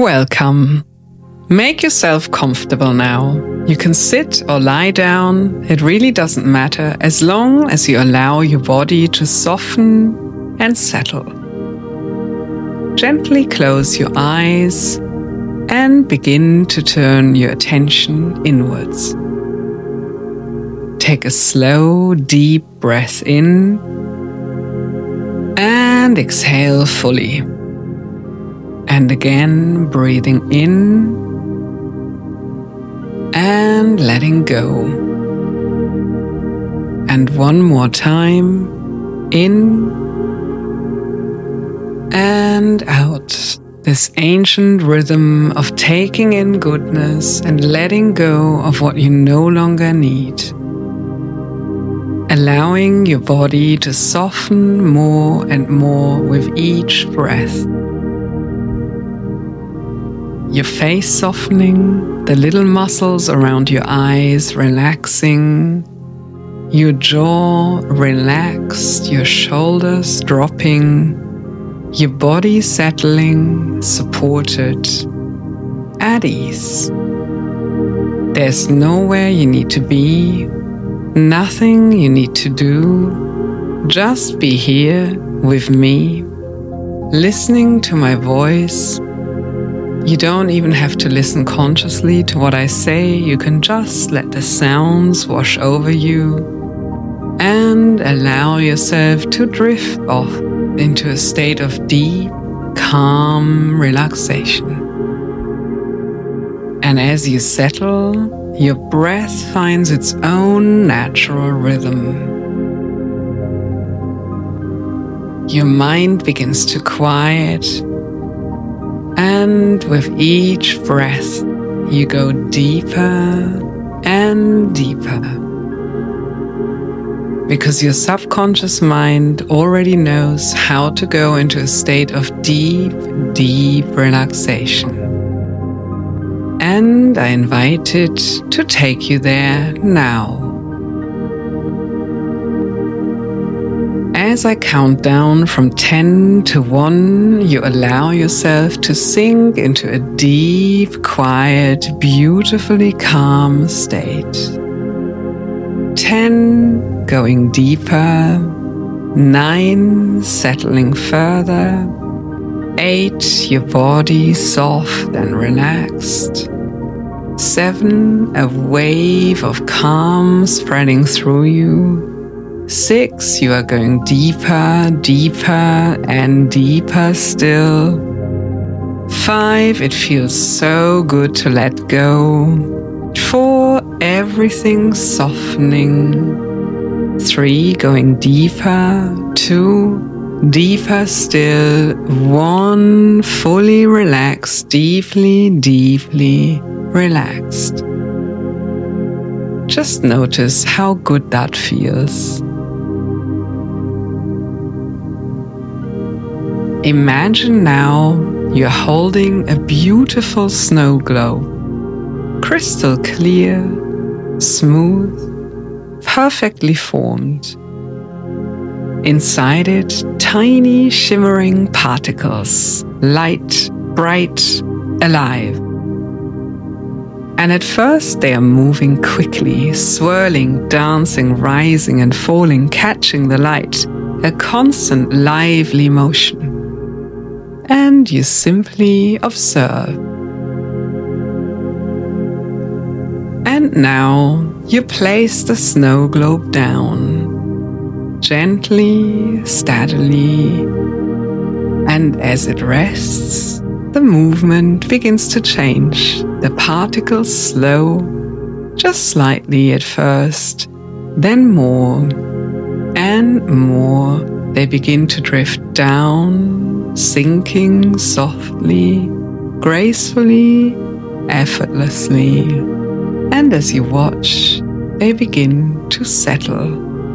Welcome. Make yourself comfortable now. You can sit or lie down. It really doesn't matter as long as you allow your body to soften and settle. Gently close your eyes and begin to turn your attention inwards. Take a slow, deep breath in and exhale fully. And again, breathing in and letting go. And one more time, in and out. This ancient rhythm of taking in goodness and letting go of what you no longer need. Allowing your body to soften more and more with each breath. Your face softening, the little muscles around your eyes relaxing, your jaw relaxed, your shoulders dropping, your body settling, supported, at ease. There's nowhere you need to be, nothing you need to do. Just be here with me, listening to my voice. You don't even have to listen consciously to what I say. You can just let the sounds wash over you and allow yourself to drift off into a state of deep, calm relaxation. And as you settle, your breath finds its own natural rhythm. Your mind begins to quiet. And with each breath, you go deeper and deeper. Because your subconscious mind already knows how to go into a state of deep, deep relaxation. And I invite it to take you there now. As I count down from 10 to 1, you allow yourself to sink into a deep, quiet, beautifully calm state. 10, going deeper. 9, settling further. 8, your body soft and relaxed. 7, a wave of calm spreading through you. 6, you are going deeper, deeper and deeper still. 5, it feels so good to let go. 4, everything softening. 3, going deeper. 2, deeper still. 1, fully relaxed, deeply, deeply relaxed. Just notice how good that feels. Imagine now you're holding a beautiful snow globe, crystal clear, smooth, perfectly formed. Inside it, tiny shimmering particles, light, bright, alive. And at first they are moving quickly, swirling, dancing, rising and falling, catching the light, a constant lively motion. And you simply observe. And now you place the snow globe down, gently, steadily, and as it rests, the movement begins to change. The particles slow, just slightly at first, then more and more. They begin to drift down, sinking softly, gracefully, effortlessly. And as you watch, they begin to settle.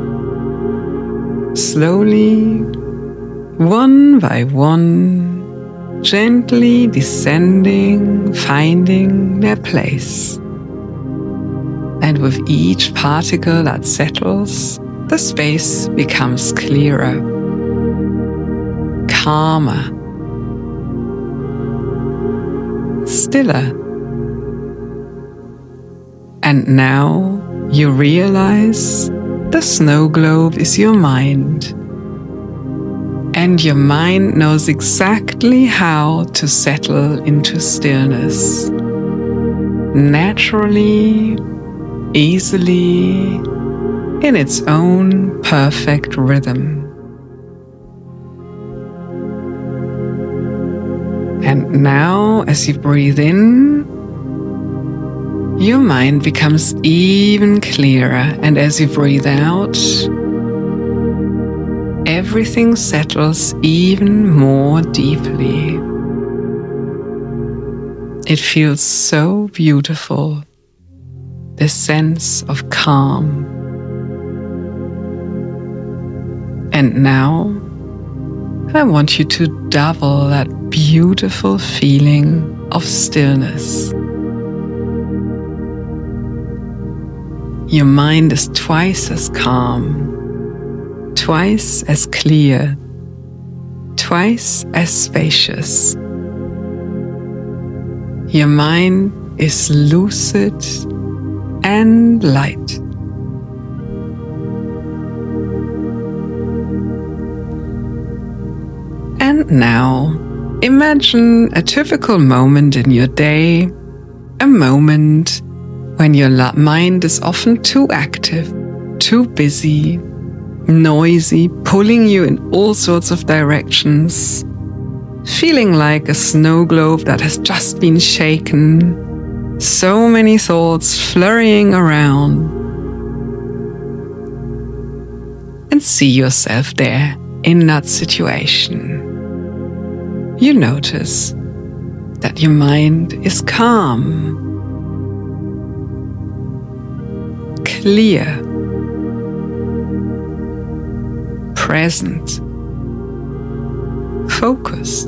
Slowly, one by one, gently descending, finding their place. And with each particle that settles, the space becomes clearer, calmer, stiller. And now you realize the snow globe is your mind. And your mind knows exactly how to settle into stillness. Naturally, easily, in its own perfect rhythm. And now, as you breathe in, your mind becomes even clearer, and as you breathe out, everything settles even more deeply. It feels so beautiful, the sense of calm. And now, I want you to double that beautiful feeling of stillness. Your mind is twice as calm, twice as clear, twice as spacious. Your mind is lucid and light. And now, imagine a typical moment in your day, a moment when your mind is often too active, too busy, noisy, pulling you in all sorts of directions, feeling like a snow globe that has just been shaken, so many thoughts flurrying around. And see yourself there in that situation. You notice that your mind is calm, clear, present, focused.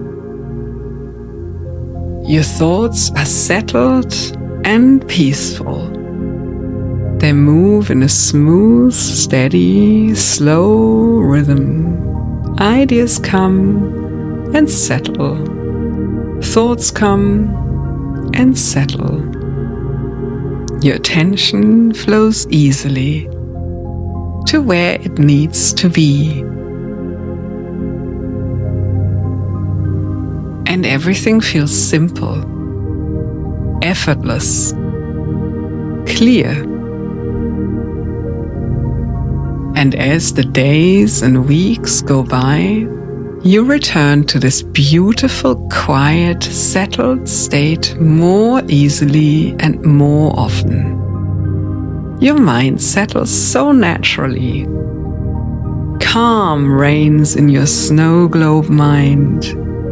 Your thoughts are settled and peaceful. They move in a smooth, steady, slow rhythm. Ideas come and settle. Thoughts come and settle. Your attention flows easily to where it needs to be. And everything feels simple, effortless, clear. And as the days and weeks go by, you return to this beautiful, quiet, settled state more easily and more often. Your mind settles so naturally. Calm reigns in your snow globe mind.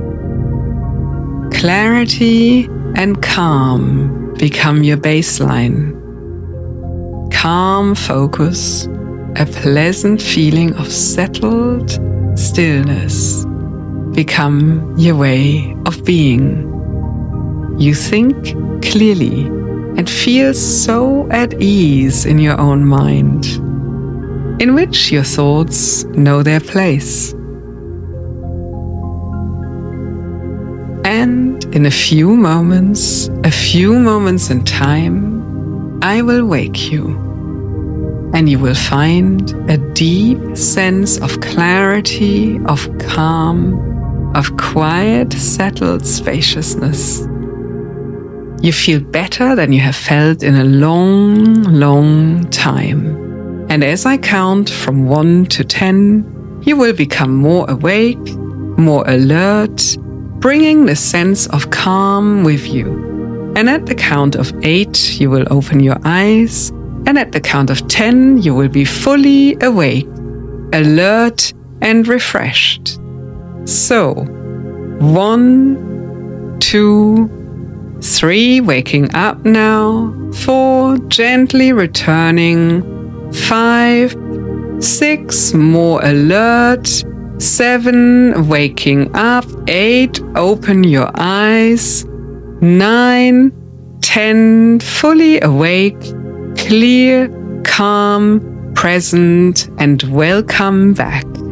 Clarity and calm become your baseline. Calm focus, a pleasant feeling of settled stillness, become your way of being. You think clearly and feel so at ease in your own mind, in which your thoughts know their place. And in a few moments in time, I will wake you, and you will find a deep sense of clarity, of calm, of quiet, settled spaciousness. You feel better than you have felt in a long, long time. And as I count from 1 to 10, you will become more awake, more alert, bringing the sense of calm with you. And at the count of 8, you will open your eyes. And at the count of 10, you will be fully awake, alert, and refreshed. So, 1, 2, 3, waking up now. 4, gently returning. 5, 6, more alert. 7, waking up. 8, open your eyes. 9, 10, fully awake, clear, calm, present, and welcome back.